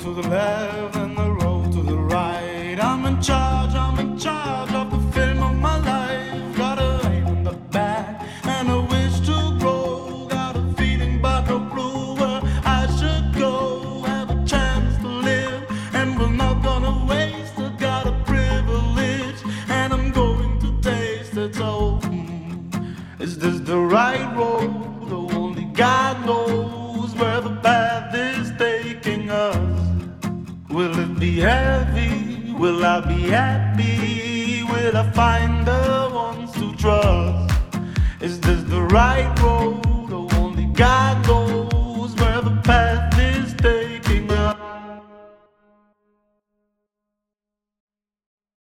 to the left and the road to the right. I'm in charge of the film of my life. Got a aim in the back and a wish to grow. Got a feeling but no clue where I should go. Have a chance to live and we're not gonna waste it. Got a privilege and I'm going to taste it. So is this the right road? Only God knows where the path is taking us. Will it be heavy? Will I be happy? Will I find the ones to trust? Is this the right road?